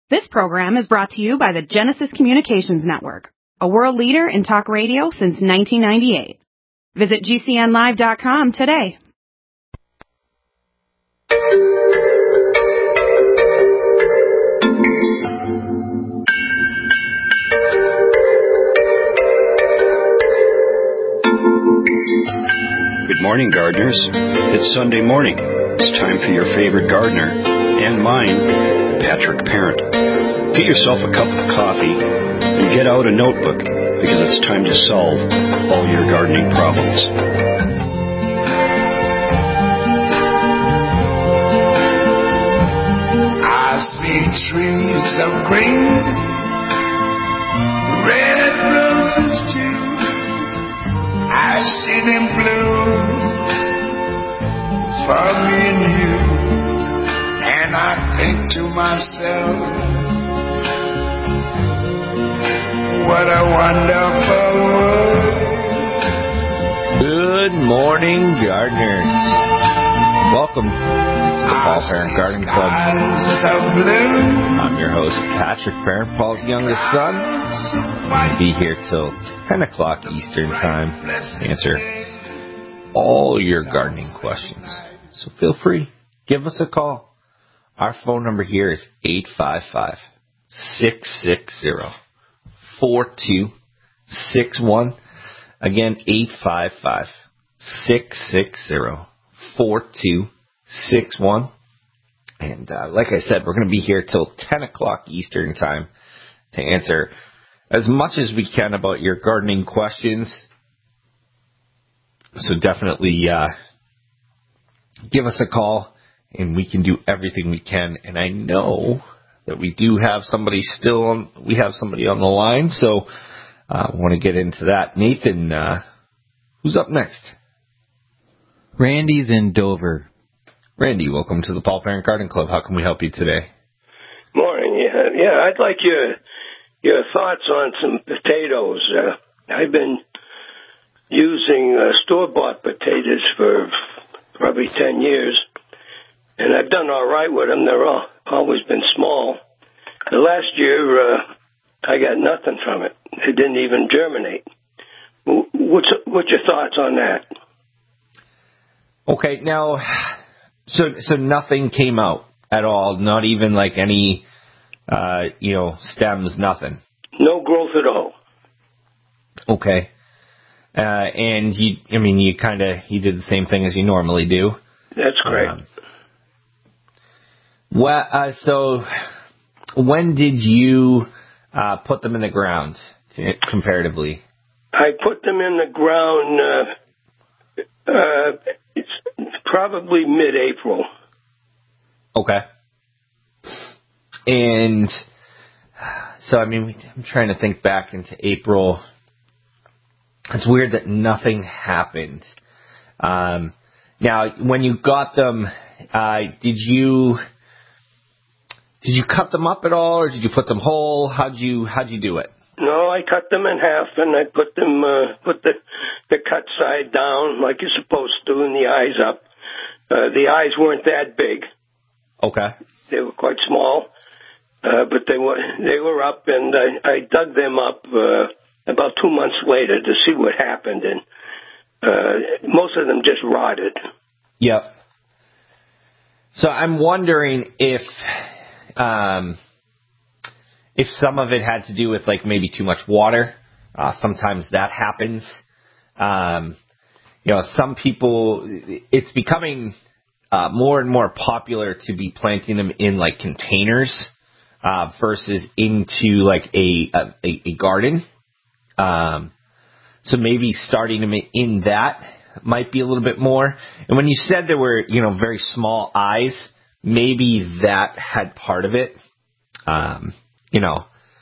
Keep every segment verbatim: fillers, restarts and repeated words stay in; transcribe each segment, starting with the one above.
This program is brought to you by the Genesis Communications Network, a world leader in talk radio since nineteen ninety-eight. Visit G C N live dot com today. Good morning, gardeners. It's Sunday morning. It's time for your favorite gardener, and mine, Patrick Parent. Get yourself a cup of coffee and get out a notebook, because it's time to solve all your gardening problems. I see trees of green, red roses too. I see them bloom for me and you, and I think to myself, what a wonderful world. Good morning, gardeners. Welcome to the Paul Parent Garden Club. I'm your host, Patrick Parent, Paul's youngest son. I'm going to be here till ten o'clock Eastern Time to answer all your gardening questions. So feel free, give us a call. Our phone number here is eight five five, six six zero, four two six one. Again, eight five five, six six zero, four two six one. And uh, like I said, we're going to be here till ten o'clock Eastern Time to answer as much as we can about your gardening questions. So definitely uh, give us a call, and we can do everything we can. And I know that we do have somebody still on, we have somebody on the line, so I uh, want to get into that. Nathan, uh, who's up next? Randy's in Dover. Randy, welcome to the Paul Parent Garden Club. How can we help you today? Morning. Yeah, yeah. I'd like your your thoughts on some potatoes. Uh, I've been using uh, store-bought potatoes for probably ten years, and I've done all right with them. They're all always been small. The last year, uh, I got nothing from it. It didn't even germinate. What's what's your thoughts on that? Okay, now, so so nothing came out at all. Not even like any, uh, you know, stems. Nothing. No growth at all. Okay, uh, and you, I mean, you kind of you did the same thing as you normally do. That's great. Um, well, uh, so when did you uh, put them in the ground, comparatively? I put them in the ground. Uh, uh, it's probably mid-April. Okay. And so, I mean, I'm trying to think back into April. It's weird that nothing happened. Um, now, when you got them, uh, did you did you cut them up at all, or did you put them whole? How'd you how'd you do it? No, I cut them in half, and I put them uh, put the the cut side down like you're supposed to, and the eyes up. Uh, the eyes weren't that big. Okay. They were quite small, uh, but they were they were up, and I, I dug them up uh, about two months later to see what happened, and uh, most of them just rotted. Yep. So I'm wondering if um, if some of it had to do with like maybe too much water. Uh, sometimes that happens. Um, you know, some people, it's becoming uh, more and more popular to be planting them in like containers uh, versus into like a a, a garden. Um, so maybe starting them in that might be a little bit more. And when you said there were, you know, very small eyes, maybe that had part of it. Um, you know.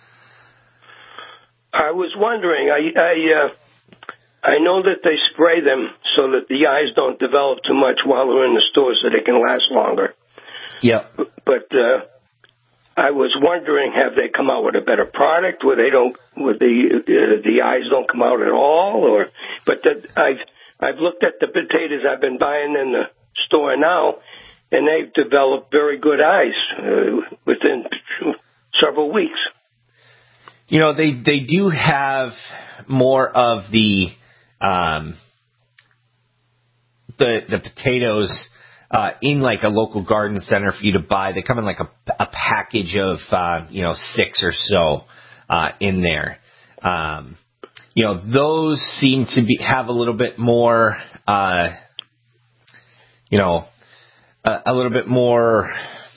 I was wondering, I I, uh, I know that they spray them so that the eyes don't develop too much while they're in the store, so they can last longer. Yeah. But uh, I was wondering, have they come out with a better product where they don't, where the uh, the eyes don't come out at all, or? But the, I've I've looked at the potatoes I've been buying in the store now, and they've developed very good eyes uh, within weeks. You know, they, they do have more of the, um, the, the potatoes, uh, in like a local garden center for you to buy. They come in like a, a package of, uh, you know, six or so, uh, in there. Um, you know, those seem to be, have a little bit more, uh, you know, a, a little bit more,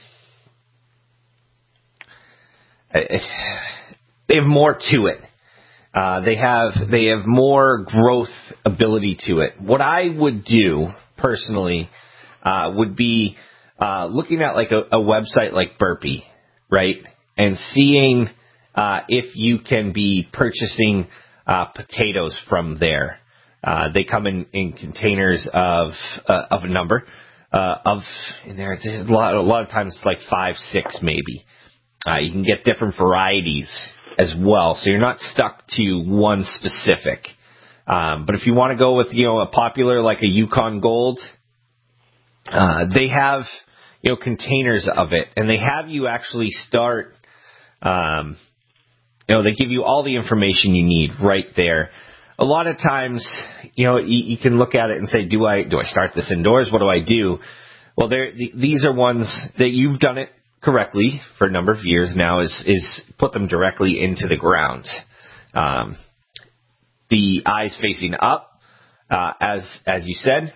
uh, they have more to it. Uh, they have they have more growth ability to it. What I would do personally uh, would be uh, looking at like a, a website like Burpee, right, and seeing uh, if you can be purchasing uh, potatoes from there. Uh, they come in, in containers of uh, of a number uh, of in there. There's a lot a lot of times like five, six maybe. Uh, you can get different varieties as well, so you're not stuck to one specific. Um, but if you want to go with, you know, a popular like a Yukon Gold, uh, they have, you know, containers of it, and they have you actually start, um, you know, they give you all the information you need right there. A lot of times, you know, you, you can look at it and say, do I do I start this indoors? What do I do? Well, there these are ones that you've done it correctly for a number of years now, is is put them directly into the ground. Um, the eyes facing up, uh, as as you said.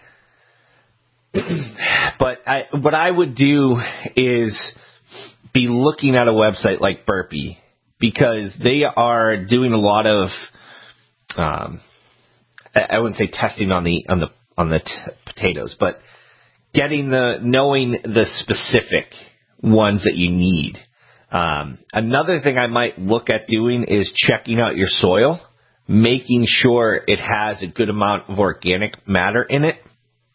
But I, what I would do is be looking at a website like Burpee, because they are doing a lot of, um, I wouldn't say testing on the on the on the t- potatoes, but getting the knowing the specific ones that you need. Um, another thing I might look at doing is checking out your soil, making sure it has a good amount of organic matter in it.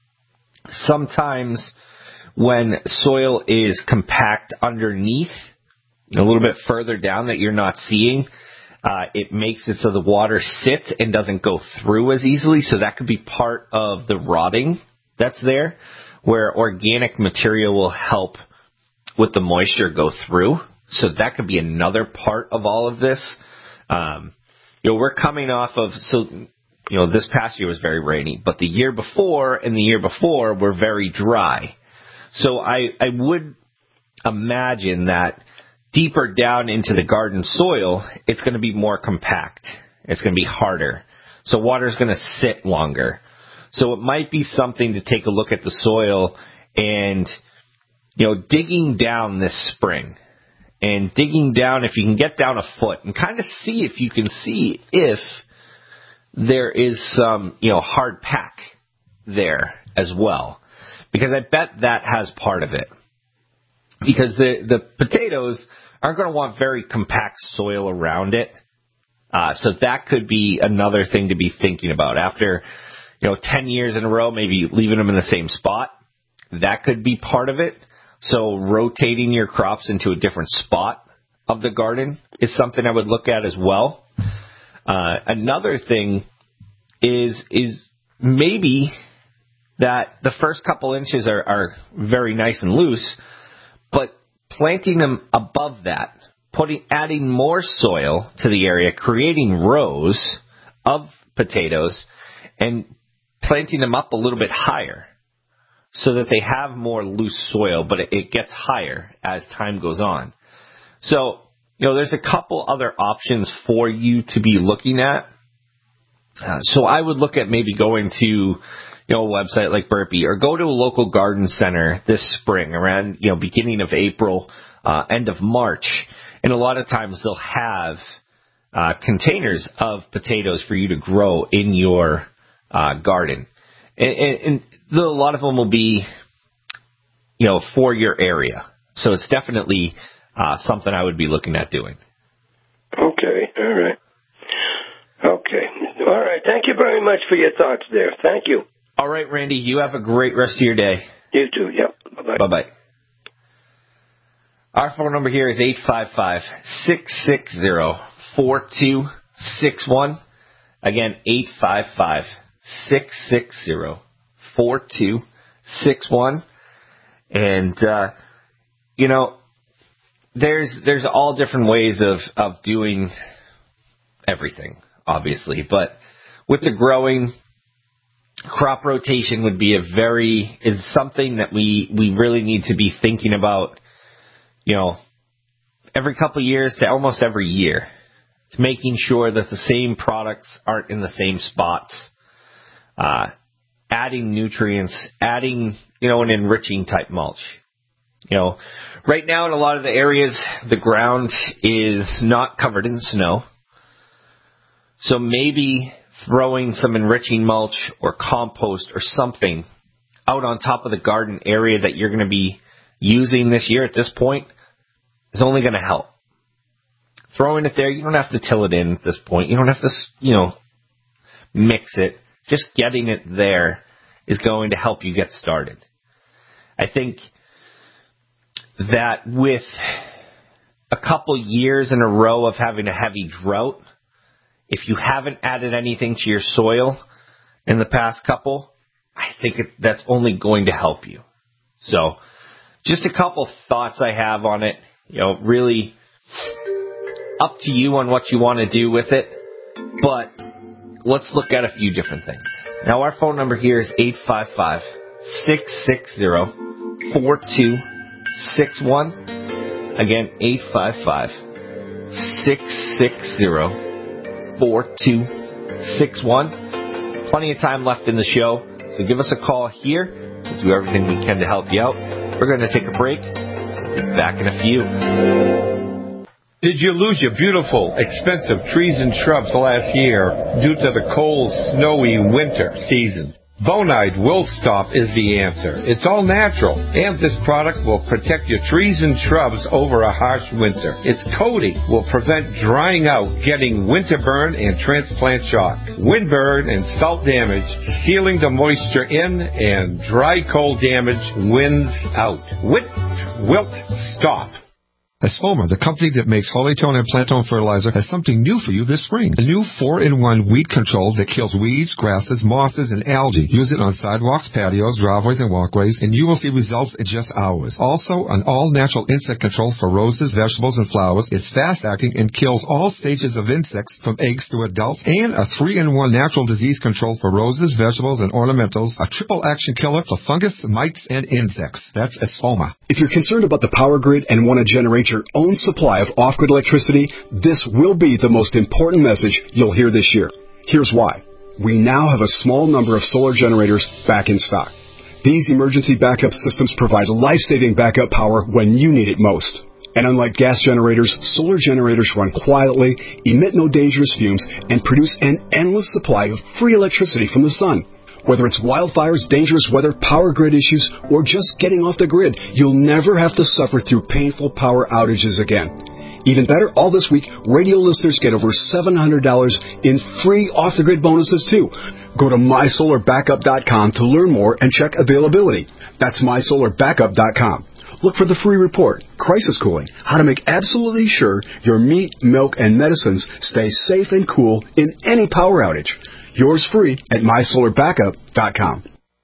Sometimes when soil is compact underneath, a little bit further down that you're not seeing, uh, it makes it so the water sits and doesn't go through as easily. So that could be part of the rotting that's there, where organic material will help with the moisture go through. So that could be another part of all of this. Um, you know, we're coming off of, so, you know, this past year was very rainy, but the year before and the year before were very dry. So I, I would imagine that deeper down into the garden soil, it's going to be more compact. It's going to be harder. So water is going to sit longer. So it might be something to take a look at the soil and, you know, digging down this spring, and digging down, if you can get down a foot, and kind of see if you can see if there is some, you know, hard pack there as well. Because I bet that has part of it. Because the, the potatoes aren't going to want very compact soil around it. Uh, so that could be another thing to be thinking about. After, you know, ten years in a row, maybe leaving them in the same spot, that could be part of it. So rotating your crops into a different spot of the garden is something I would look at as well. Uh, another thing is is maybe that the first couple inches are, are very nice and loose, but planting them above that, putting adding more soil to the area, creating rows of potatoes, and planting them up a little bit higher, so that they have more loose soil, but it, it gets higher as time goes on. So, you know, there's a couple other options for you to be looking at. Uh, so I would look at maybe going to, you know, a website like Burpee, or go to a local garden center this spring around, you know, beginning of April, uh, end of March. And a lot of times they'll have uh, containers of potatoes for you to grow in your uh, garden. And, and, and a lot of them will be, you know, for your area. So it's definitely uh, something I would be looking at doing. Okay. All right. Okay. All right. Thank you very much for your thoughts there. Thank you. All right, Randy. You have a great rest of your day. You too. Yep. Bye-bye. Bye-bye. Our phone number here is eight five five, six six zero, four two six one. Again, eight five five, six six zero, four two six one. And, uh, you know, there's there's all different ways of, of doing everything, obviously. But with the growing, crop rotation would be a very is something that we, we really need to be thinking about, you know, every couple of years to almost every year. It's making sure that the same products aren't in the same spots. Uh, adding nutrients, adding, you know, an enriching type mulch. You know, right now in a lot of the areas, the ground is not covered in snow. So maybe throwing some enriching mulch or compost or something out on top of the garden area that you're going to be using this year at this point is only going to help. Throwing it there, you don't have to till it in at this point. You don't have to, you know, mix it. Just getting it there is going to help you get started. I think that with a couple years in a row of having a heavy drought, if you haven't added anything to your soil in the past couple, I think it, that's only going to help you. So just a couple thoughts I have on it. You know, really up to you on what you want to do with it. But let's look at a few different things. Now, our phone number here is eight five five, six six zero, four two six one. Again, eight five five, six six zero, four two six one. Plenty of time left in the show, so give us a call here. We'll do everything we can to help you out. We're going to take a break. We'll be back in a few. Did you lose your beautiful, expensive trees and shrubs last year due to the cold, snowy winter season? Bonide Will Stop is the answer. It's all natural, and this product will protect your trees and shrubs over a harsh winter. Its coating will prevent drying out, getting winter burn and transplant shock, windburn and salt damage, sealing the moisture in, and dry cold damage winds out. Wit, wilt, stop. Espoma, the company that makes Holytone and Plantone fertilizer, has something new for you this spring. A new four in one weed control that kills weeds, grasses, mosses, and algae. Use it on sidewalks, patios, driveways, and walkways, and you will see results in just hours. Also, an all-natural insect control for roses, vegetables, and flowers. It's fast-acting and kills all stages of insects from eggs to adults. And a three in one natural disease control for roses, vegetables, and ornamentals. A triple-action killer for fungus, mites, and insects. That's Espoma. If you're concerned about the power grid and want to generate your own supply of off-grid electricity, this will be the most important message you'll hear this year. Here's why. We now have a small number of solar generators back in stock. These emergency backup systems provide life-saving backup power when you need it most. And unlike gas generators, solar generators run quietly, emit no dangerous fumes, and produce an endless supply of free electricity from the sun. Whether it's wildfires, dangerous weather, power grid issues, or just getting off the grid, you'll never have to suffer through painful power outages again. Even better, all this week, radio listeners get over seven hundred dollars in free off-the-grid bonuses, too. Go to my solar backup dot com to learn more and check availability. That's my solar backup dot com. Look for the free report, Crisis Cooling, how to make absolutely sure your meat, milk, and medicines stay safe and cool in any power outage. Yours free at my solar backup dot com.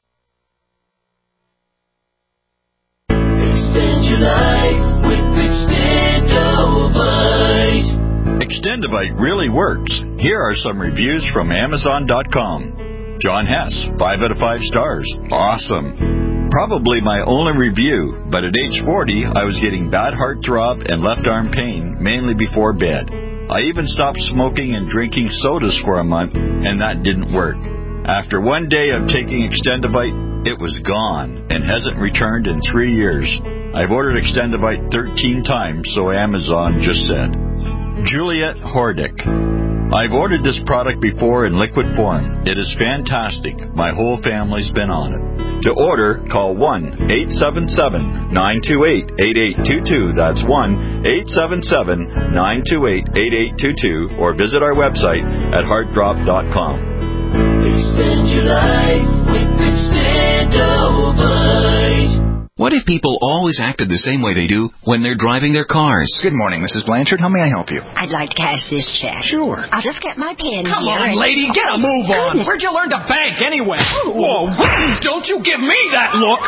Extend your life with Extendovite. Extendovite really works. Here are some reviews from Amazon dot com. John Hess, five out of five stars. Awesome. Probably my only review, but at age forty, I was getting bad heart throb and left arm pain, mainly before bed. I even stopped smoking and drinking sodas for a month, and that didn't work. After one day of taking Extendovite, it was gone and hasn't returned in three years. I've ordered Extendovite thirteen times, so Amazon just said. Juliet Hordick. I've ordered this product before in liquid form. It is fantastic. My whole family's been on it. To order, call one eight seven seven, nine two eight, eight eight two two. That's one eight seven seven, nine two eight, eight eight two two. Or visit our website at heart drop dot com. Extend your life with Extendovite. What if people always acted the same way they do when they're driving their cars? Good morning, Missus Blanchard. How may I help you? I'd like to cash this check. Sure. I'll just get my pen Come here. on, and... lady. Get a move on. Goodness. Where'd you learn to bank anyway? Oh. Whoa. Don't you give me that look.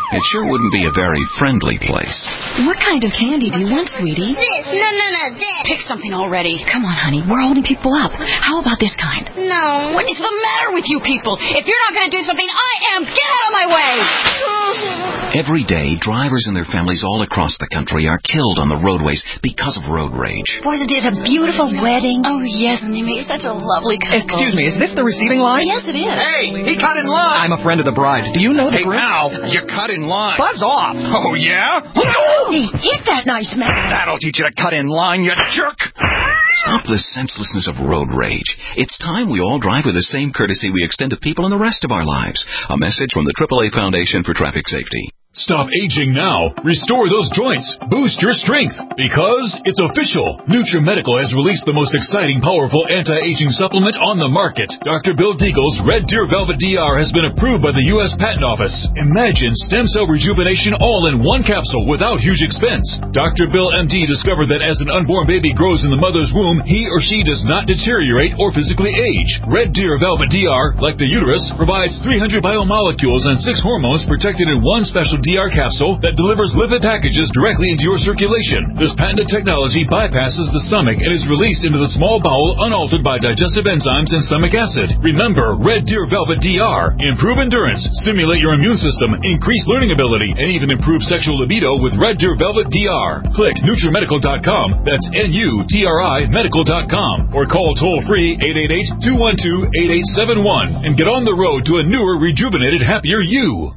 It sure wouldn't be a very friendly place. What kind of candy do you want, sweetie? This. No, no, no, this. Pick something already. Come on, honey. We're holding people up. How about this kind? No. What is the matter with you people? If you're not going to do something, I am. Get out of my way. Every day, drivers and their families all across the country are killed on the roadways because of road rage. Wasn't it a beautiful wedding? Oh, yes, and they make such a lovely couple. Excuse me, is this the receiving line? Yes, it is. Hey, he cut in line. I'm a friend of the bride. Do you know the Hey, groom? pal, you cut in line. Buzz off. Oh, yeah? Hey, hit that nice man. That'll teach you to cut in line, you jerk. Stop the senselessness of road rage. It's time we all drive with the same courtesy we extend to people in the rest of our lives. A message from the triple A Foundation for Traffic Safety. Stop aging now. Restore those joints. Boost your strength. Because it's official. NutriMedical has released the most exciting, powerful anti-aging supplement on the market. Doctor Bill Deagle's Red Deer Velvet D R has been approved by the U S Patent Office. Imagine stem cell rejuvenation all in one capsule without huge expense. Doctor Bill M D discovered that as an unborn baby grows in the mother's womb, he or she does not deteriorate or physically age. Red Deer Velvet D R, like the uterus, provides three hundred biomolecules and six hormones protected in one special D R capsule that delivers lipid packages directly into your circulation. This patented technology bypasses the stomach and is released into the small bowel unaltered by digestive enzymes and stomach acid. Remember, Red Deer Velvet D R. Improve endurance, stimulate your immune system, increase learning ability, and even improve sexual libido with Red Deer Velvet D R. Click NutriMedical dot com, that's N U T R I medical dot com, or call toll-free eight eight eight, two one two, eight eight seven one and get on the road to a newer, rejuvenated, happier you.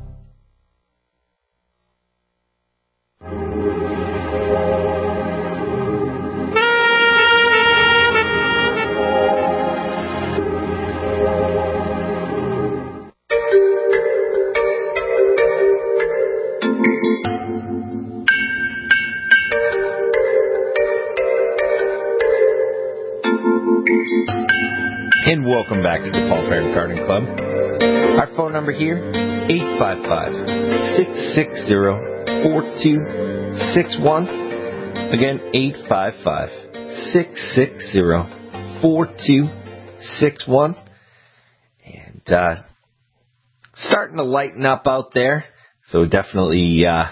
And welcome back to the Paul Parent Garden Club. Our phone number here, eight five five, six six zero, four two six one. Again, eight five five, six six zero, four two six one. And uh, starting to lighten up out there, so definitely uh,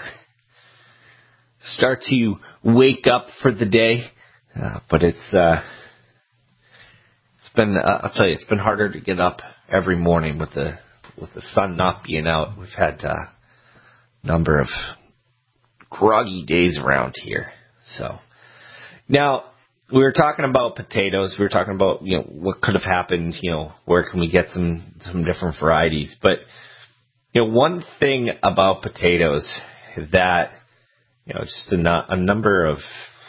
start to wake up for the day. Uh, but it's... Uh, It's been, uh, I'll tell you, it's been harder to get up every morning with the with the sun not being out. We've had uh, a number of groggy days around here. So now we were talking about potatoes. We were talking about, you know, what could have happened. You know, where can we get some some different varieties? But you know, one thing about potatoes that, you know, just a, a number of,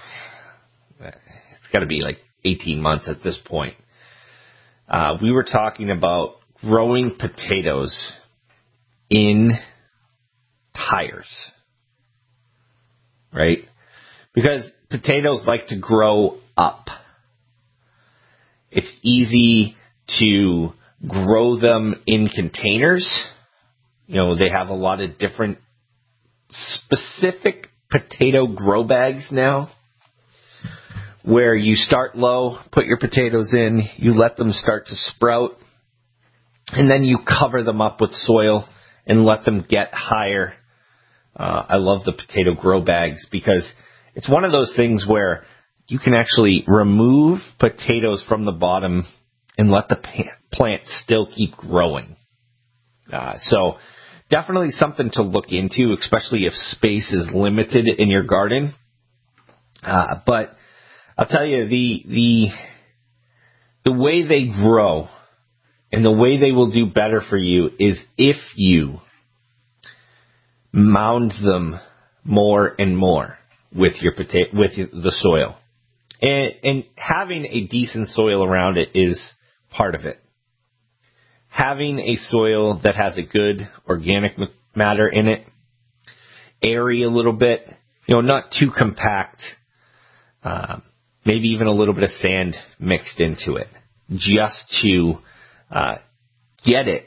it's got to be like eighteen months at this point. Uh, we were talking about growing potatoes in tires, right? Because potatoes like to grow up. It's easy to grow them in containers. You know, they have a lot of different specific potato grow bags now, where you start low, put your potatoes in, you let them start to sprout, and then you cover them up with soil and let them get higher. Uh, I love the potato grow bags because it's one of those things where you can actually remove potatoes from the bottom and let the plant still keep growing. Uh, so definitely something to look into, especially if space is limited in your garden. Uh, but I'll tell you, the the the way they grow and the way they will do better for you is if you mound them more and more with your potato, with the soil. And, and having a decent soil around it is part of it. Having a soil that has a good organic matter in it, airy a little bit, you know, not too compact, uh, maybe even a little bit of sand mixed into it, just to uh, get it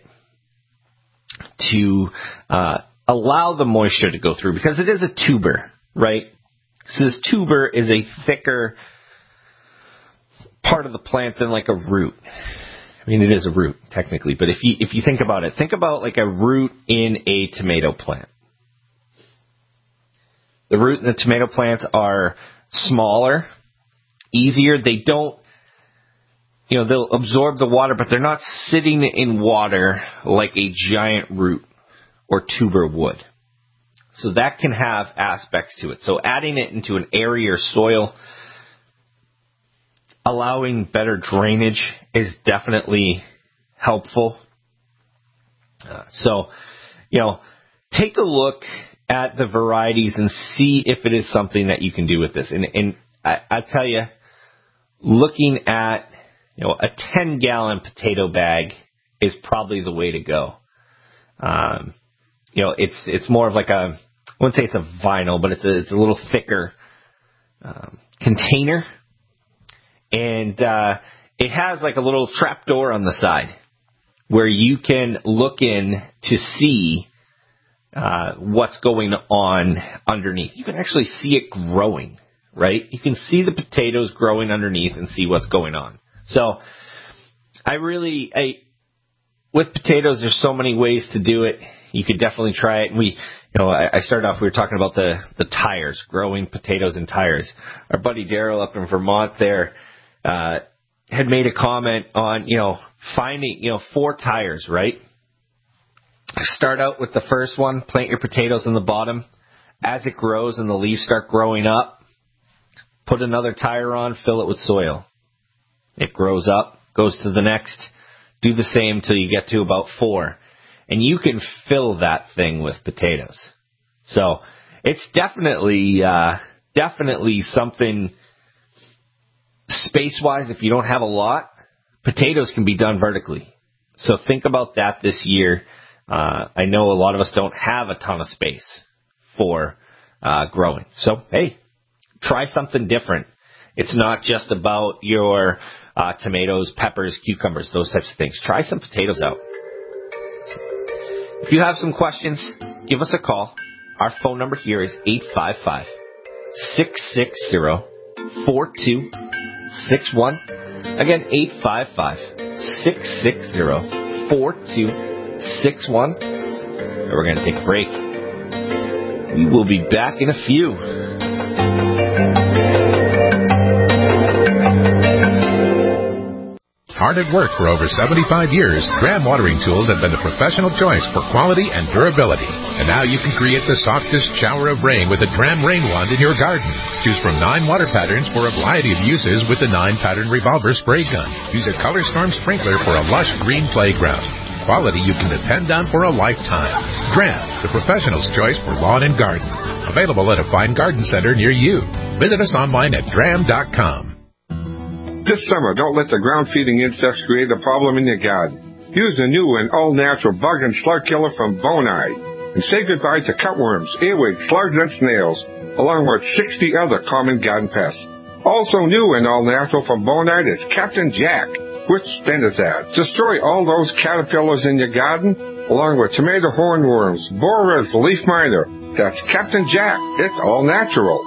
to uh, allow the moisture to go through, because it is a tuber, right? So this tuber is a thicker part of the plant than like a root. I mean, it is a root technically, but if you if you think about it, think about like a root in a tomato plant. The root and the tomato plants are smaller, easier. They don't, you know, they'll absorb the water, but they're not sitting in water like a giant root or tuber would. So that can have aspects to it. So adding it into an airier soil, allowing better drainage is definitely helpful. Uh, so, you know, take a look at the varieties and see if it is something that you can do with this. And, and I, I tell you, looking at, you know, a ten gallon potato bag is probably the way to go. Um, you know, it's it's more of like a, I wouldn't say it's a vinyl, but it's a, it's a little thicker um, container. And uh, it has like a little trap door on the side where you can look in to see uh, what's going on underneath. You can actually see it growing, right? You can see the potatoes growing underneath and see what's going on. So I really, I, with potatoes, there's so many ways to do it. You could definitely try it. And we, you know, I, I started off, we were talking about the, the tires, growing potatoes in tires. Our buddy Daryl up in Vermont there, uh, had made a comment on, you know, finding, you know, four tires, right? Start out with the first one, plant your potatoes in the bottom. As it grows and the leaves start growing up, put another tire on, fill it with soil. It grows up, goes to the next, do the same till you get to about four. And you can fill that thing with potatoes. So it's definitely, uh, definitely something space-wise, if you don't have a lot, potatoes can be done vertically. So think about that this year. Uh, I know a lot of us don't have a ton of space for uh, growing. So, hey, try something different. It's not just about your uh, tomatoes, peppers, cucumbers, those types of things. Try some potatoes out. If you have some questions, give us a call. Our phone number here is eight five five, six six zero, four two six one. Again, eight five five, six six zero, four two six one. And we're going to take a break. We will be back in a few. Hard at work for over seventy-five years, Dram Watering Tools have been the professional choice for quality and durability. And now you can create the softest shower of rain with a Dram Rain Wand in your garden. Choose from nine water patterns for a variety of uses with the nine-pattern revolver spray gun. Use a Color Storm sprinkler for a lush green playground. Quality you can depend on for a lifetime. Dram, the professional's choice for lawn and garden. Available at a fine garden center near you. Visit us online at dram dot com. This summer, don't let the ground-feeding insects create a problem in your garden. Use the new and all-natural bug and slug killer from Bonide. And say goodbye to cutworms, earwigs, slugs, and snails, along with sixty other common garden pests. Also new and all-natural from Bonide is Captain Jack, with spinosad. Destroy all those caterpillars in your garden, along with tomato hornworms, borers, leaf miner. That's Captain Jack. It's all natural.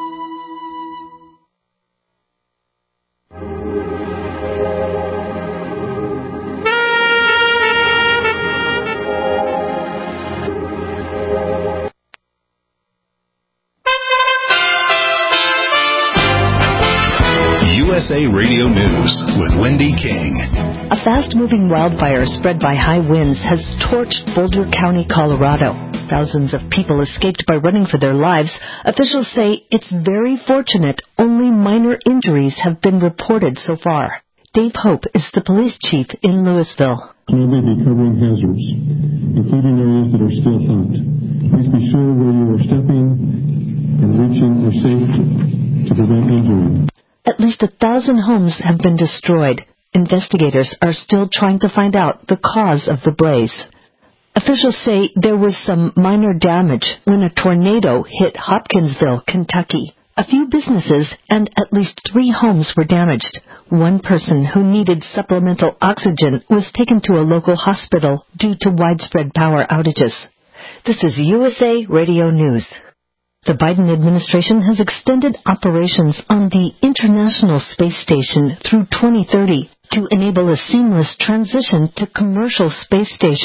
U S A Radio News with Wendy King. A fast-moving wildfire spread by high winds has torched Boulder County, Colorado. Thousands of people escaped by running for their lives. Officials say it's very fortunate only minor injuries have been reported so far. Dave Hope is the police chief in Louisville. We'll be covering hazards, including areas that are still hot. Please be sure where you are stepping and reaching are safe to prevent injury. At least a thousand homes have been destroyed. Investigators are still trying to find out the cause of the blaze. Officials say there was some minor damage when a tornado hit Hopkinsville, Kentucky. A few businesses and at least three homes were damaged. One person who needed supplemental oxygen was taken to a local hospital due to widespread power outages. This is U S A Radio News. The Biden administration has extended operations on the International Space Station through twenty thirty to enable a seamless transition to commercial space stations.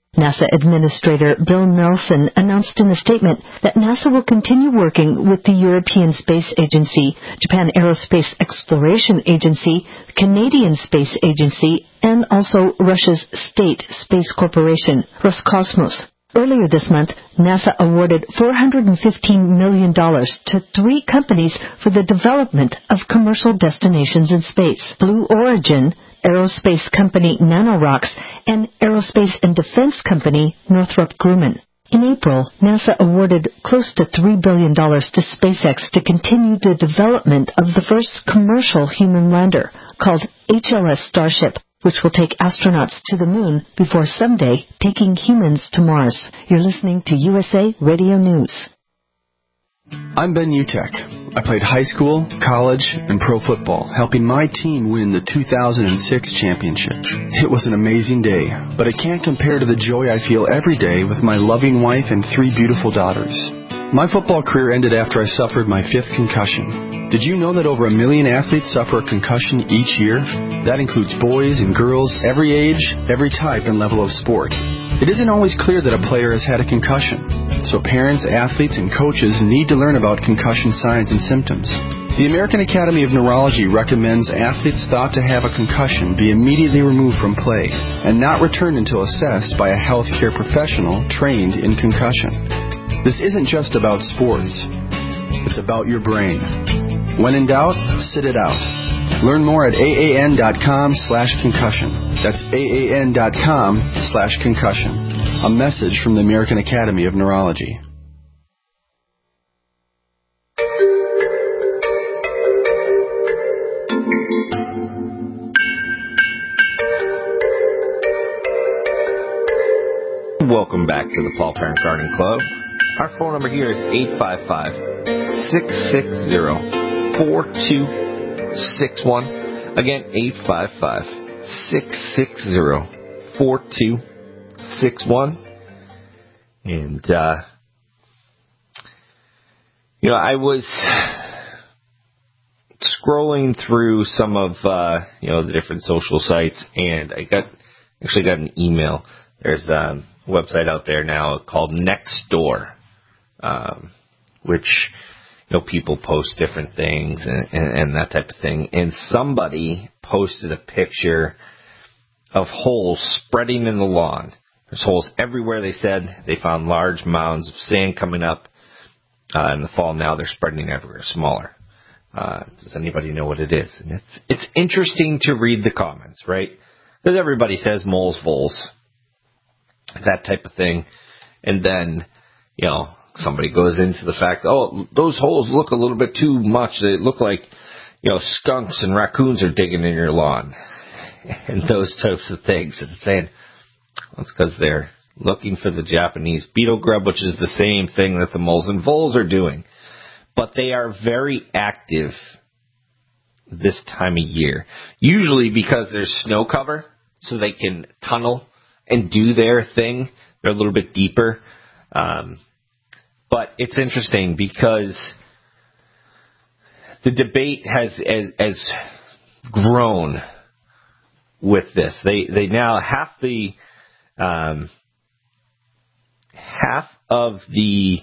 NASA Administrator Bill Nelson announced in a statement that NASA will continue working with the European Space Agency, Japan Aerospace Exploration Agency, the Canadian Space Agency, and also Russia's State Space Corporation, Roscosmos. Earlier this month, NASA awarded four hundred fifteen million dollars to three companies for the development of commercial destinations in space: Blue Origin, aerospace company Nanorocks, and aerospace and defense company Northrop Grumman. In April, NASA awarded close to three billion dollars to SpaceX to continue the development of the first commercial human lander, called H L S Starship, which will take astronauts to the moon before someday taking humans to Mars. You're listening to U S A Radio News. I'm Ben Utek. I played high school, college, and pro football, helping my team win the two thousand six championship. It was an amazing day, but it can't compare to the joy I feel every day with my loving wife and three beautiful daughters. My football career ended after I suffered my fifth concussion. Did you know that over a million athletes suffer a concussion each year? That includes boys and girls, every age, every type and level of sport. It isn't always clear that a player has had a concussion, so parents, athletes, and coaches need to learn about concussion signs and symptoms. The American Academy of Neurology recommends athletes thought to have a concussion be immediately removed from play and not returned until assessed by a healthcare professional trained in concussion. This isn't just about sports. It's about your brain. When in doubt, sit it out. Learn more at aan.com slash concussion. That's aan.com slash concussion. A message from the American Academy of Neurology. Welcome back to the Paul Parent Garden Club. Our phone number here is eight five five, six six zero, four two six one. Again, eight five five, six six zero, four two six one. And, uh, you know, I was scrolling through some of, uh, you know, the different social sites, and I got, actually got an email. There's um, a website out there now called Nextdoor, um, which, you know, people post different things and, and, and that type of thing. And somebody posted a picture of holes spreading in the lawn. There's holes everywhere, they said. They found large mounds of sand coming up uh, in the fall. Now they're spreading everywhere, smaller. Uh, does anybody know what it is? And it's it's interesting to read the comments, right? Because everybody says moles, voles, that type of thing. And then, you know, somebody goes into the fact, oh, those holes look a little bit too much. They look like, you know, skunks and raccoons are digging in your lawn. And those types of things. And saying, well, it's because they're looking for the Japanese beetle grub, which is the same thing that the moles and voles are doing. But they are very active this time of year. Usually because there's snow cover, so they can tunnel and do their thing. They're a little bit deeper. Um, but it's interesting because the debate has, has, has grown with this. They they now half the um, half of the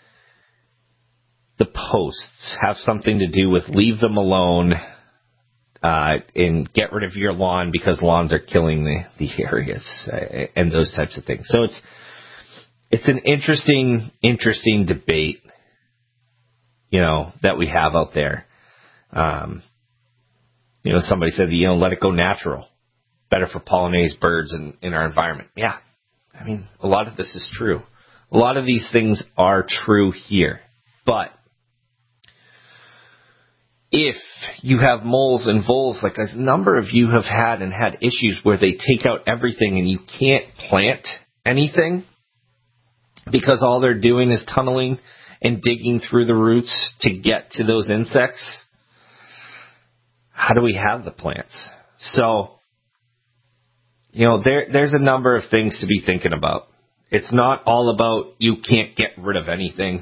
the posts have something to do with leave them alone uh, and get rid of your lawn because lawns are killing the the areas uh, and those types of things. So it's it's an interesting interesting debate, you know, that we have out there. Um, you know, somebody said, you know, let it go natural. Better for pollinating birds in, in our environment. Yeah, I mean, a lot of this is true. A lot of these things are true here. But if you have moles and voles, like a number of you have had and had issues where they take out everything and you can't plant anything because all they're doing is tunneling and digging through the roots to get to those insects, how do we have the plants? So, you know, there there's a number of things to be thinking about. It's not all about you can't get rid of anything.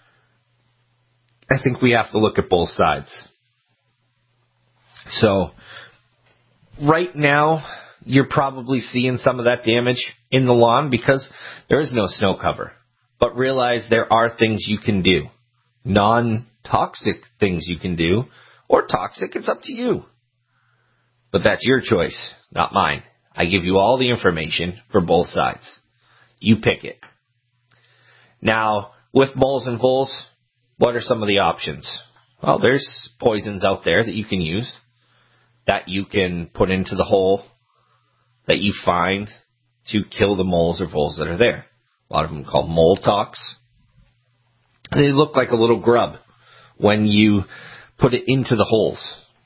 I think we have to look at both sides. So, right now, you're probably seeing some of that damage in the lawn because there is no snow cover. But realize there are things you can do. Non-toxic things you can do. Or toxic, it's up to you. But that's your choice, not mine. I give you all the information for both sides. You pick it. Now, with moles and voles, what are some of the options? Well, there's poisons out there that you can use, that you can put into the hole that you find to kill the moles or voles that are there. A lot of them are called mole tox. They look like a little grub when you put it into the holes.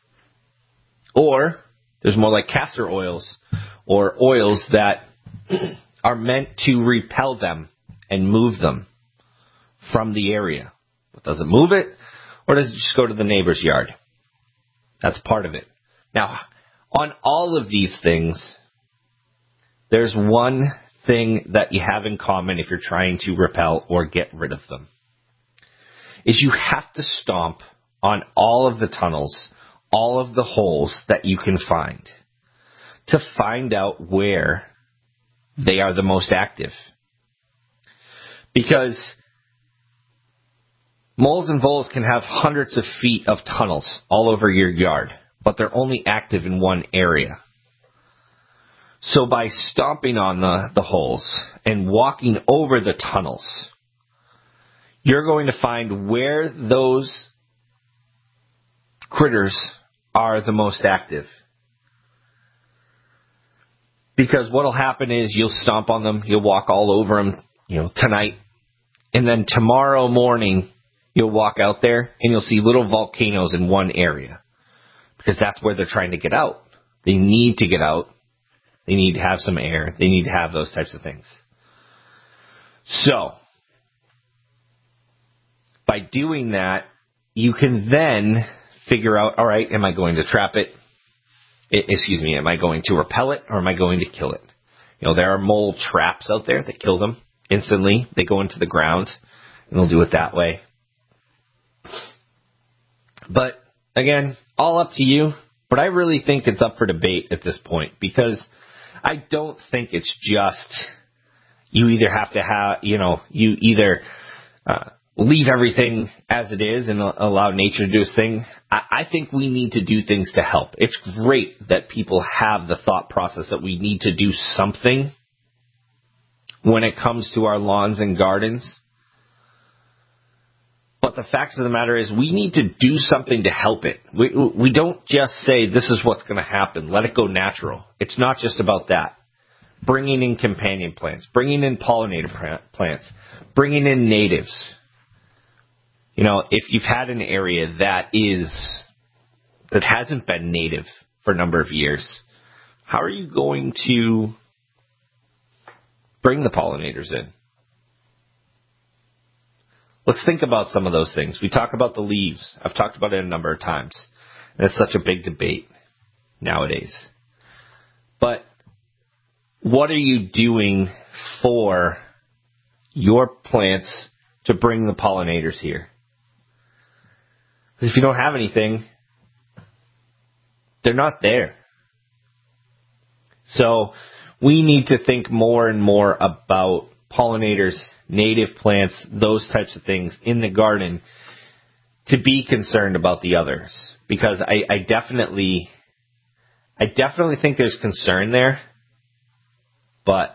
Or there's more like castor oils or oils that are meant to repel them and move them from the area. Does it move it, or does it just go to the neighbor's yard? That's part of it. Now, on all of these things, there's one thing that you have in common if you're trying to repel or get rid of them, is you have to stomp on all of the tunnels, all of the holes that you can find, to find out where they are the most active. Because moles and voles can have hundreds of feet of tunnels all over your yard, but they're only active in one area. So by stomping on the, the holes and walking over the tunnels, you're going to find where those critters are the most active. Because what will happen is you'll stomp on them, you'll walk all over them, you know, tonight, and then tomorrow morning you'll walk out there and you'll see little volcanoes in one area. Because that's where they're trying to get out. They need to get out. They need to have some air. They need to have those types of things. So, by doing that, you can then figure out, all right, am I going to trap it? I, excuse me, am I going to repel it or am I going to kill it? You know, there are mole traps out there that kill them instantly. They go into the ground and they'll do it that way. But again, all up to you. But I really think it's up for debate at this point, because I don't think it's just you either have to have, you know, you either uh, leave everything as it is and allow nature to do its thing. I, I think we need to do things to help. It's great that people have the thought process that we need to do something when it comes to our lawns and gardens. But the fact of the matter is we need to do something to help it. We, we don't just say this is what's going to happen. Let it go natural. It's not just about that. Bringing in companion plants, bringing in pollinator plants, bringing in natives. You know, if you've had an area that is, that hasn't been native for a number of years, how are you going to bring the pollinators in? Let's think about some of those things. We talk about the leaves. I've talked about it a number of times. And it's such a big debate nowadays. But what are you doing for your plants to bring the pollinators here? Because if you don't have anything, they're not there. So we need to think more and more about pollinators, native plants, those types of things in the garden to be concerned about the others. Because I, I definitely, I definitely think there's concern there, but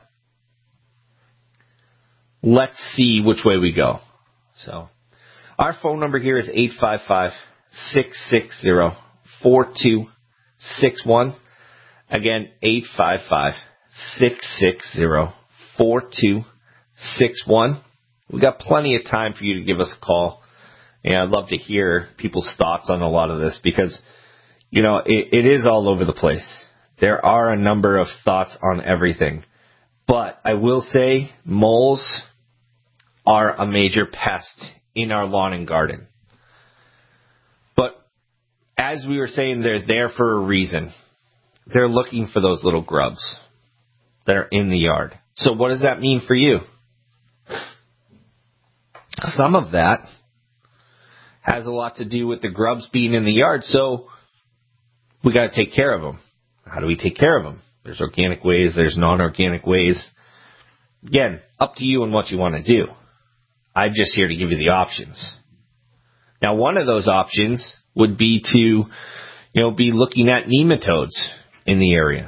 let's see which way we go. So our phone number here is eight five five, six six zero, four two six one. Again, eight five five, six six zero, four two six one. We got plenty of time for you to give us a call. And I'd love to hear people's thoughts on a lot of this because, you know, it, it is all over the place. There are a number of thoughts on everything. But I will say moles are a major pest in our lawn and garden. But as we were saying, they're there for a reason. They're looking for those little grubs that are in the yard. So what does that mean for you? Some of that has a lot to do with the grubs being in the yard, so we got to take care of them. How do we take care of them? There's organic ways, there's non-organic ways. Again, up to you and what you want to do. I'm just here to give you the options. Now, one of those options would be to, you know, be looking at nematodes in the area.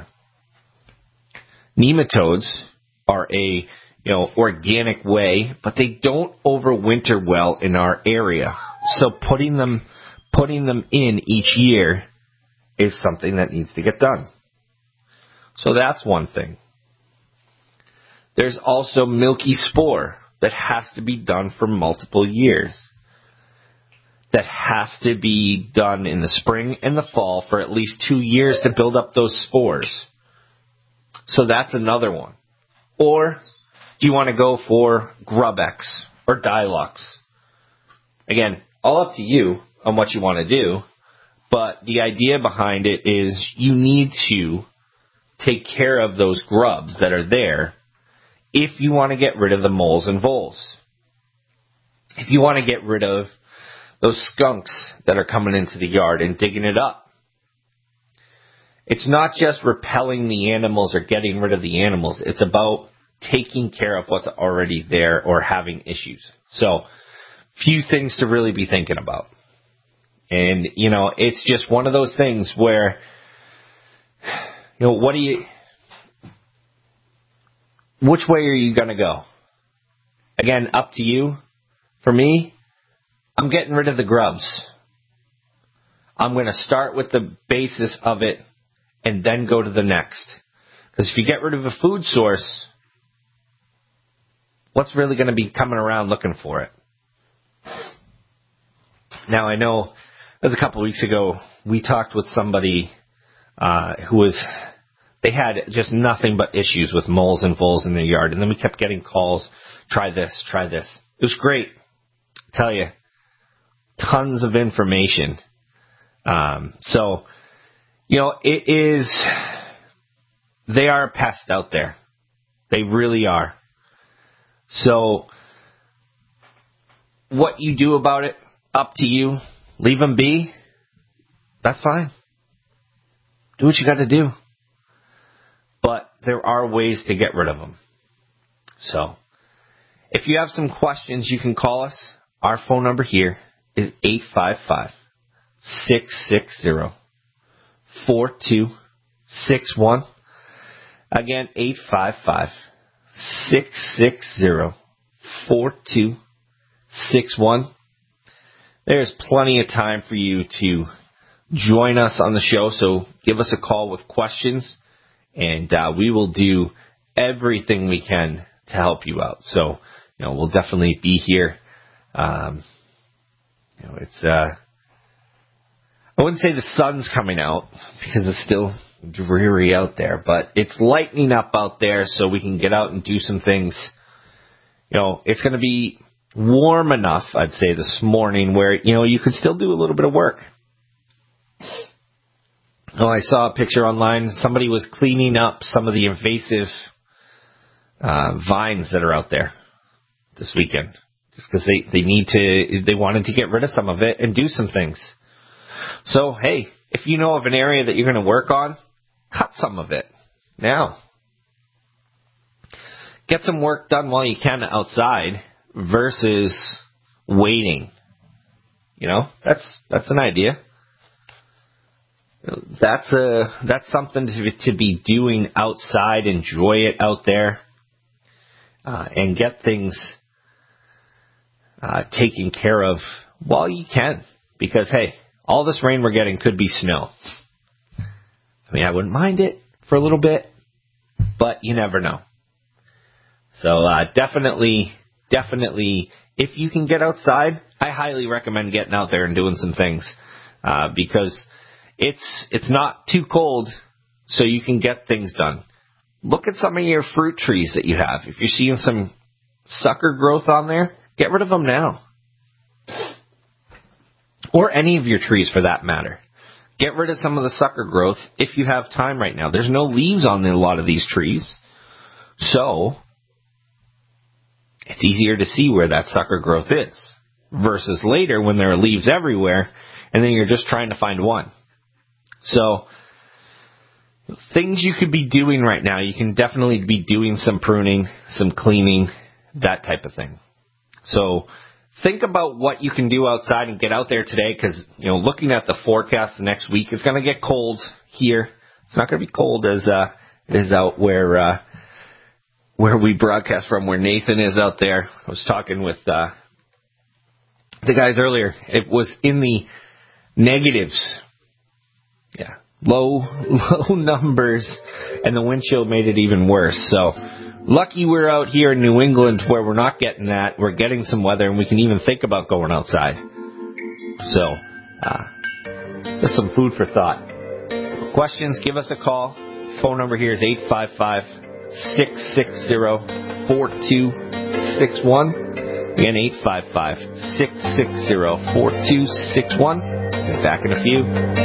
Nematodes are a, you know, organic way, but they don't overwinter well in our area. So putting them, putting them in each year is something that needs to get done. So that's one thing. There's also milky spore that has to be done for multiple years. That has to be done in the spring and the fall for at least two years to build up those spores. So that's another one. Or do you want to go for Grubex or Dilux? Again, all up to you on what you want to do. But the idea behind it is you need to take care of those grubs that are there if you want to get rid of the moles and voles. If you want to get rid of those skunks that are coming into the yard and digging it up. It's not just repelling the animals or getting rid of the animals. It's about taking care of what's already there or having issues. So, few things to really be thinking about. And, you know, it's just one of those things where, you know, what do you, which way are you going to go? Again, up to you. For me, I'm getting rid of the grubs. I'm going to start with the basis of it and then go to the next. Because if you get rid of a food source, what's really going to be coming around looking for it? Now, I know it was a couple of weeks ago, we talked with somebody uh, who was, they had just nothing but issues with moles and voles in their yard. And then we kept getting calls, try this, try this. It was great. I tell you, tons of information. Um, so, you know, it is, they are a pest out there. They really are. So, what you do about it, up to you. Leave them be. That's fine. Do what you got to do. But there are ways to get rid of them. So, if you have some questions, you can call us. Our phone number here is eight five five, six six zero, four two six one. Again, eight five five, six six zero, four two six one. There's plenty of time for you to join us on the show, so give us a call with questions, and uh, we will do everything we can to help you out. So, you know, we'll definitely be here. Um, you know, it's, uh, I wouldn't say the sun's coming out because it's still dreary out there, but it's lightening up out there so we can get out and do some things. You know, it's going to be warm enough, I'd say, this morning where, you know, you could still do a little bit of work. Oh, I saw a picture online. Somebody was cleaning up some of the invasive uh, vines that are out there this weekend. Just because they, they need to, they wanted to get rid of some of it and do some things. So, hey, if you know of an area that you're going to work on, cut some of it now. Get some work done while you can outside versus waiting. You know, that's that's an idea. That's a that's something to to be doing outside. Enjoy it out there, uh, and get things uh, taken care of while you can. Because hey, all this rain we're getting could be snow. I mean, I wouldn't mind it for a little bit, but you never know. So uh, definitely, definitely, if you can get outside, I highly recommend getting out there and doing some things uh, because it's it's not too cold, so you can get things done. Look at some of your fruit trees that you have. If you're seeing some sucker growth on there, get rid of them now. Or any of your trees for that matter. Get rid of some of the sucker growth if you have time right now. There's no leaves on a lot of these trees, so it's easier to see where that sucker growth is versus later when there are leaves everywhere and then you're just trying to find one. So, things you could be doing right now. You can definitely be doing some pruning, some cleaning, that type of thing. So think about what you can do outside and get out there today, because, you know, looking at the forecast the next week, it's going to get cold here. It's not going to be cold as uh, it is out where uh, where we broadcast from, where Nathan is out there. I was talking with uh, the guys earlier. It was in the negatives. Yeah, low low numbers, and the wind chill made it even worse. So lucky we're out here in New England where we're not getting that. We're getting some weather, and we can even think about going outside. So uh, that's some food for thought. Questions, give us a call. Phone number here is eight five five, six six zero, four two six one. Again, eight five five, six six zero, four two six one. Be back in a few.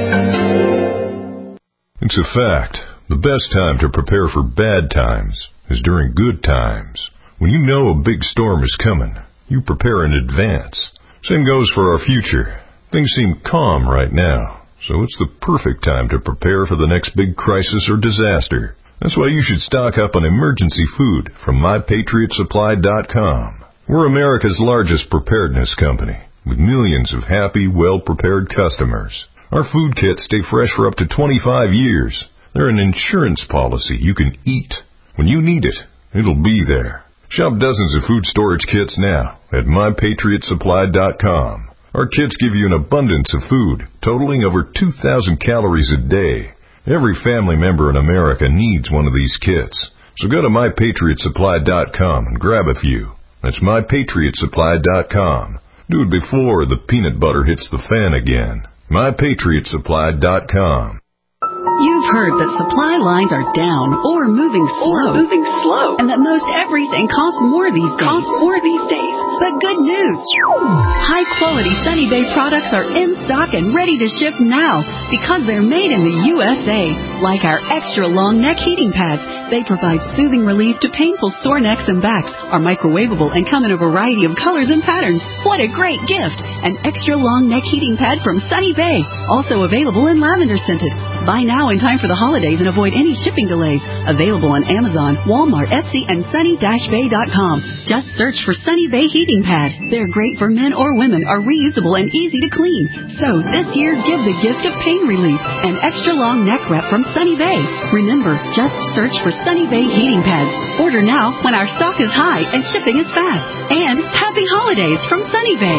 It's a fact. The best time to prepare for bad times is during good times. When you know a big storm is coming, you prepare in advance. Same goes for our future. Things seem calm right now, so it's the perfect time to prepare for the next big crisis or disaster. That's why you should stock up on emergency food from my patriot supply dot com. We're America's largest preparedness company, with millions of happy, well-prepared customers. Our food kits stay fresh for up to twenty-five years. They're an insurance policy you can eat. When you need it, it'll be there. Shop dozens of food storage kits now at my patriot supply dot com. Our kits give you an abundance of food, totaling over two thousand calories a day. Every family member in America needs one of these kits. So go to my patriot supply dot com and grab a few. That's my patriot supply dot com. Do it before the peanut butter hits the fan again. my patriot supply dot com. You've heard that supply lines are down or moving slow. Or moving slow. And that most everything costs more these days. Costs more these days. But good news. High-quality Sunny Bay products are in stock and ready to ship now because they're made in the U S A. Like our extra long neck heating pads, they provide soothing relief to painful sore necks and backs, are microwavable and come in a variety of colors and patterns. What a great gift! An extra long neck heating pad from Sunny Bay, also available in lavender scented. Buy now in time for the holidays and avoid any shipping delays. Available on Amazon, Walmart, Etsy, and sunny dash bay dot com. Just search for Sunny Bay Heating Pad. They're great for men or women, are reusable and easy to clean. So this year, give the gift of pain relief. An extra long neck wrap from Sunny Bay. Remember, just search for Sunny Bay Heating Pads. Order now when our stock is high and shipping is fast. And happy holidays from Sunny Bay.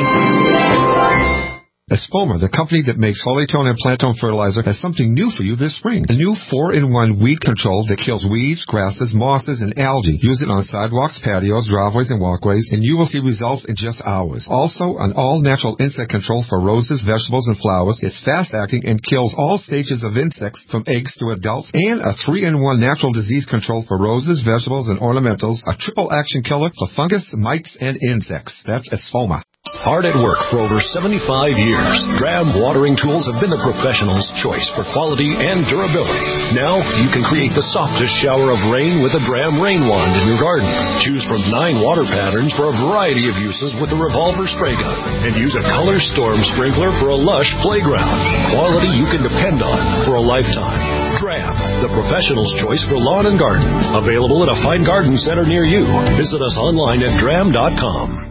Espoma, the company that makes Holytone and Plantone fertilizer, has something new for you this spring. A new four in one weed control that kills weeds, grasses, mosses, and algae. Use it on sidewalks, patios, driveways, and walkways, and you will see results in just hours. Also, an all-natural insect control for roses, vegetables, and flowers. It's fast-acting and kills all stages of insects from eggs to adults. And a three in one natural disease control for roses, vegetables, and ornamentals. A triple-action killer for fungus, mites, and insects. That's Espoma. Hard at work for over seventy-five years, Dram watering tools have been the professional's choice for quality and durability. Now you can create the softest shower of rain with a Dram rain wand in your garden. Choose from nine water patterns for a variety of uses with a revolver spray gun. And use a color storm sprinkler for a lush playground. Quality you can depend on for a lifetime. Dram, the professional's choice for lawn and garden. Available at a fine garden center near you. Visit us online at dram dot com.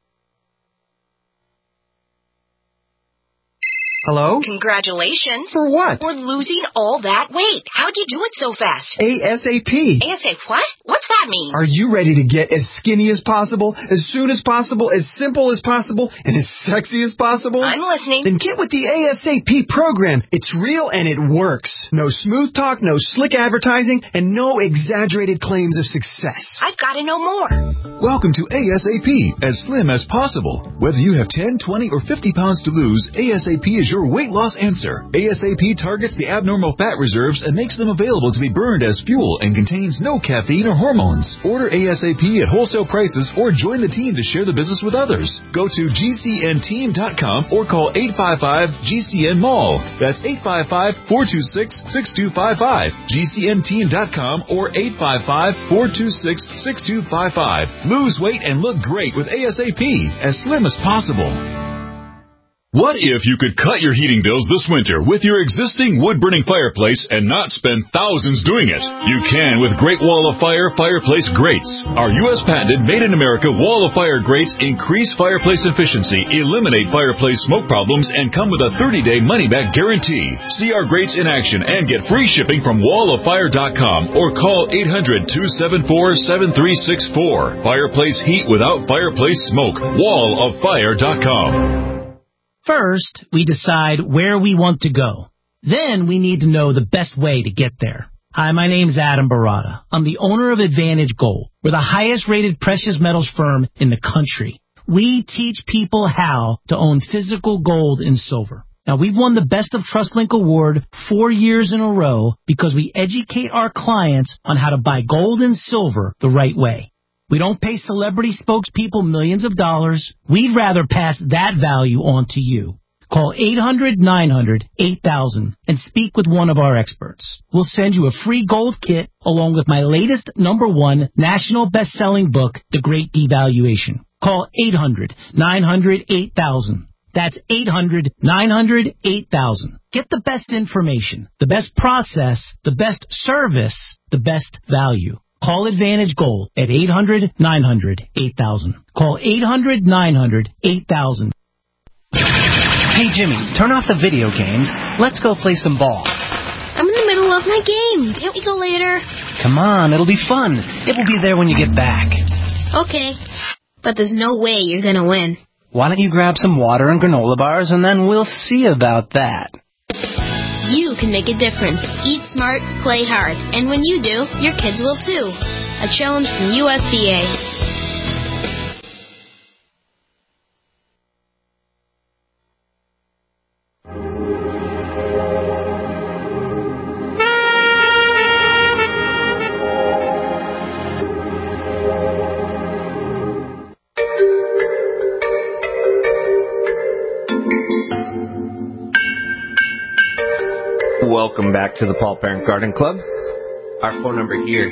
Hello? Congratulations. For what? For losing all that weight. How'd you do it so fast? ASAP. ASAP what? What's that mean? Are you ready to get as skinny as possible, as soon as possible, as simple as possible, and as sexy as possible? I'm listening. Then get with the ASAP program. It's real and it works. No smooth talk, no slick advertising, and no exaggerated claims of success. I've got to know more. Welcome to ASAP, as slim as possible. Whether you have ten, twenty, or fifty pounds to lose, ASAP is your weight loss answer. ASAP targets the abnormal fat reserves and makes them available to be burned as fuel and contains no caffeine or hormones. Order ASAP at wholesale prices or join the team to share the business with others. Go to G C N team dot com or call eight five five G C N mall. That's eight five five, four two six, six two five five. G C N team dot com or eight five five, four two six, six two five five. Lose weight and look great with ASAP, as slim as possible. What if you could cut your heating bills this winter with your existing wood-burning fireplace and not spend thousands doing it? You can with Great Wall of Fire fireplace grates. Our U S patented made-in-America Wall of Fire grates increase fireplace efficiency, eliminate fireplace smoke problems, and come with a thirty-day money-back guarantee. See our grates in action and get free shipping from wall of fire dot com or call eight hundred, two seven four, seven three six four. Fireplace heat without fireplace smoke. wall of fire dot com. First, we decide where we want to go. Then we need to know the best way to get there. Hi, my name's Adam Barada. I'm the owner of Advantage Gold. We're the highest-rated precious metals firm in the country. We teach people how to own physical gold and silver. Now, we've won the Best of TrustLink Award four years in a row because we educate our clients on how to buy gold and silver the right way. We don't pay celebrity spokespeople millions of dollars. We'd rather pass that value on to you. Call eight hundred, nine hundred, eight thousand and speak with one of our experts. We'll send you a free gold kit along with my latest number one national best-selling book, The Great Devaluation. Call eight hundred, nine hundred, eight thousand. That's eight hundred, nine hundred, eight thousand. Get the best information, the best process, the best service, the best value. Call Advantage Gold at eight hundred, nine hundred, eight thousand. Call eight hundred, nine hundred, eight thousand. Hey, Jimmy, turn off the video games. Let's go play some ball. I'm in the middle of my game. Can't we go later? Come on, it'll be fun. It will be there when you get back. Okay, but there's no way you're going to win. Why don't you grab some water and granola bars, and then we'll see about that. You can make a difference. Eat smart, play hard. And when you do, your kids will too. A challenge from U S D A. Welcome back to the Paul Parent Garden Club. Our phone number here,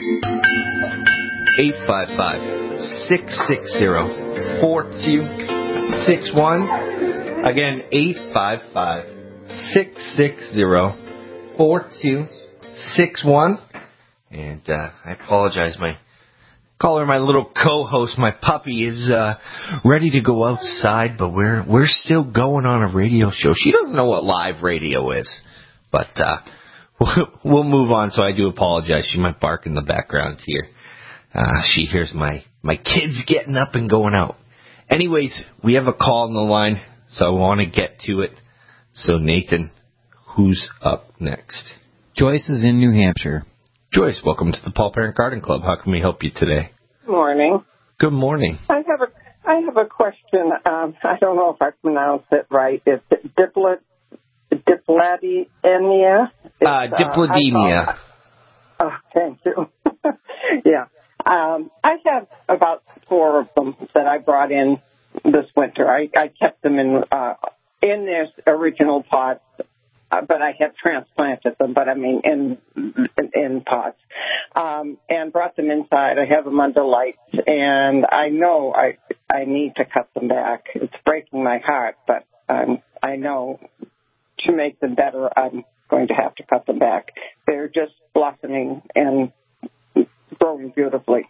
eight five five, six six zero, four two six one. Again, eight five five, six six zero, four two six one. And uh, I apologize, my caller, my little co-host, my puppy, is uh, ready to go outside, but we're we're still going on a radio show. She doesn't know what live radio is. But uh, we'll, we'll move on, so I do apologize. She might bark in the background here. Uh, she hears my, my kids getting up and going out. Anyways, we have a call on the line, so I want to get to it. So, Nathan, who's up next? Joyce is in New Hampshire. Joyce, welcome to the Paul Parent Garden Club. How can we help you today? Good morning. Good morning. I have a I have a question. Um, I don't know if I pronounced it right. Is it diplet? Diplademia? Uh, diplademia. Uh, oh, thank you. yeah. Um, I have about four of them that I brought in this winter. I, I kept them in uh, in their original pots, uh, but I have transplanted them, but I mean in in, in pots, um, and brought them inside. I have them under lights, and I know I I need to cut them back. It's breaking my heart, but um, I know to make them better, I'm going to have to cut them back. They're just blossoming and growing beautifully.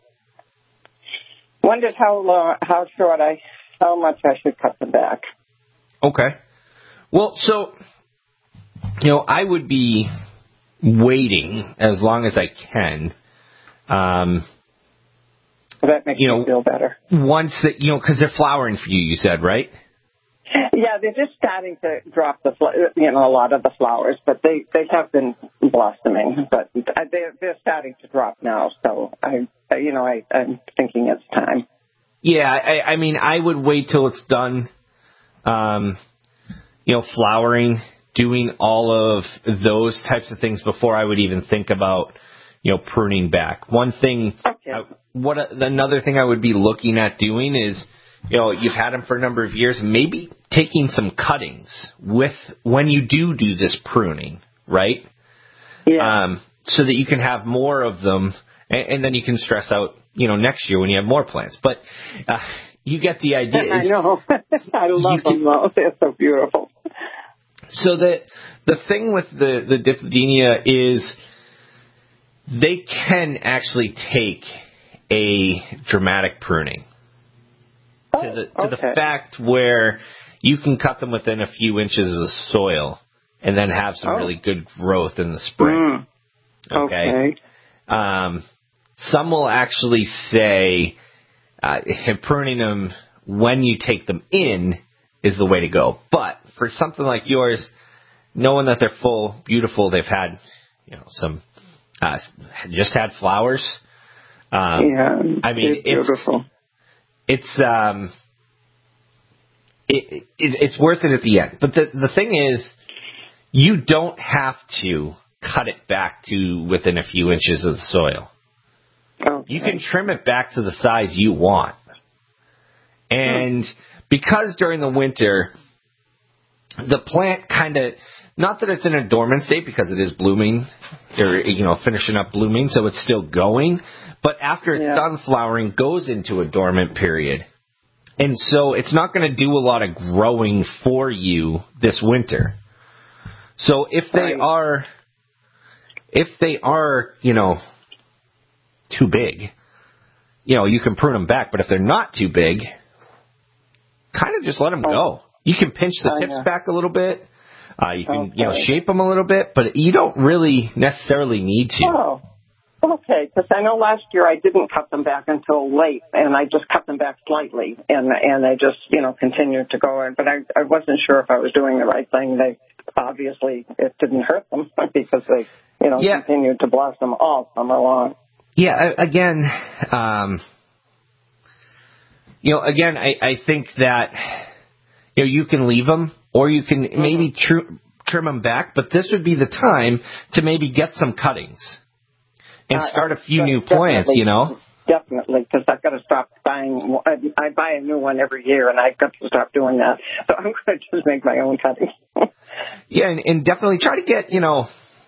Wondered how long, how short I, how much I should cut them back. Okay. Well, so, you know, I would be waiting as long as I can. Um, that makes you know, me feel better. Once that, you know, because they're flowering for you, you said, right? Yeah, they're just starting to drop the, you know, a lot of the flowers, but they, they have been blossoming, but they're, they're starting to drop now, so I, you know, I, I'm thinking it's time. Yeah, I, I mean, I would wait till it's done, um, you know, flowering, doing all of those types of things before I would even think about, you know, pruning back. One thing, okay. I, what another thing I would be looking at doing is, you know, you've had them for a number of years, maybe taking some cuttings with when you do do this pruning, right? Yeah. Um, so that you can have more of them, and, and then you can stress out, you know, next year when you have more plants. But uh, you get the idea. I know. I love you, them, though. They're so beautiful. So the the thing with the, the Dipladenia is they can actually take a dramatic pruning oh, to the to okay. the fact where you can cut them within a few inches of soil and then have some oh. really good growth in the spring. Mm. Okay. okay. Um, some will actually say uh, pruning them when you take them in is the way to go. But for something like yours, knowing that they're full, beautiful, they've had, you know, some, uh, just had flowers. Um, yeah, I mean, it's beautiful. It's, it's, um, it, it, it's worth it at the end. But the, the thing is, you don't have to cut it back to within a few inches of the soil. Okay. You can trim it back to the size you want. And because during the winter, the plant kind of, not that it's in a dormant state because it is blooming, or, you know, finishing up blooming, so it's still going, but after it's yeah. done flowering, goes into a dormant period. And so it's not going to do a lot of growing for you this winter. So if they right. are, if they are, you know, too big, you know, you can prune them back, but if they're not too big, kind of just let them go. You can pinch the tips uh, back a little bit. Uh, you can, okay. you know, shape them a little bit, but you don't really necessarily need to. Oh, okay. Because I know last year I didn't cut them back until late, and I just cut them back slightly, and and they just, you know, continued to go. But I I wasn't sure if I was doing the right thing. They obviously it didn't hurt them because they, you know, yeah. continued to blossom all summer long. Yeah. Again, um, you know, again, I I think that, you know, you can leave them, or you can mm-hmm. maybe tr- trim them back, but this would be the time to maybe get some cuttings and uh, start a few new plants, you know? Definitely, because I've got to stop buying, I, I buy a new one every year, and I've got to stop doing that. So I'm going to just make my own cuttings. yeah, and, and definitely try to get, you know,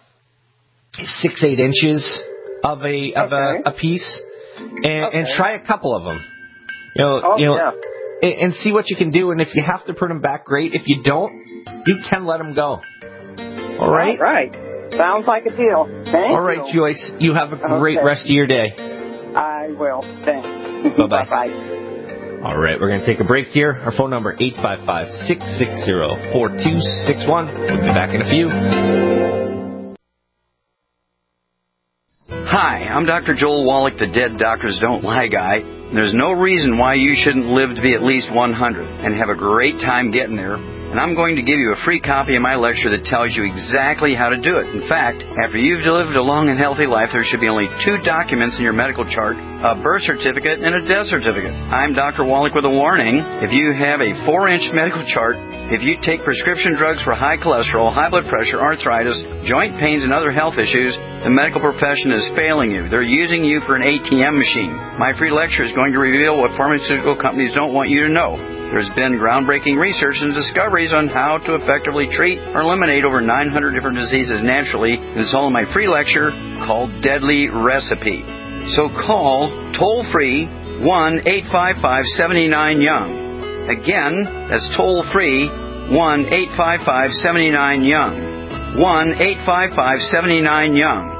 six, eight inches of a of okay. a, a piece, and, okay. and try a couple of them. You know, oh, you know, yeah. and, and see what you can do. And if you have to prune them back, great. If you don't, you can let them go. All right. All right. Sounds like a deal. Thank All right, you. Joyce. You have a great okay. rest of your day. I will. Thanks. Bye-bye. Bye-bye. All right, we're going to take a break here. Our phone number, eight five five, six six zero, four two six one. We'll be back in a few. Hi, I'm Doctor Joel Wallach, the Dead Doctors Don't Lie guy. There's no reason why you shouldn't live to be at least one hundred and have a great time getting there. And I'm going to give you a free copy of my lecture that tells you exactly how to do it. In fact, after you've lived a long and healthy life, there should be only two documents in your medical chart, a birth certificate and a death certificate. I'm Doctor Wallach with a warning. If you have a four-inch medical chart, if you take prescription drugs for high cholesterol, high blood pressure, arthritis, joint pains, and other health issues, the medical profession is failing you. They're using you for an A T M machine. My free lecture is going to reveal what pharmaceutical companies don't want you to know. There's been groundbreaking research and discoveries on how to effectively treat or eliminate over nine hundred different diseases naturally, and it's all in my free lecture called Deadly Recipe. So call toll-free one eight five five, seven nine, young. Again, that's toll-free one eight five five, seven nine, young. one eight five five, seven nine, young.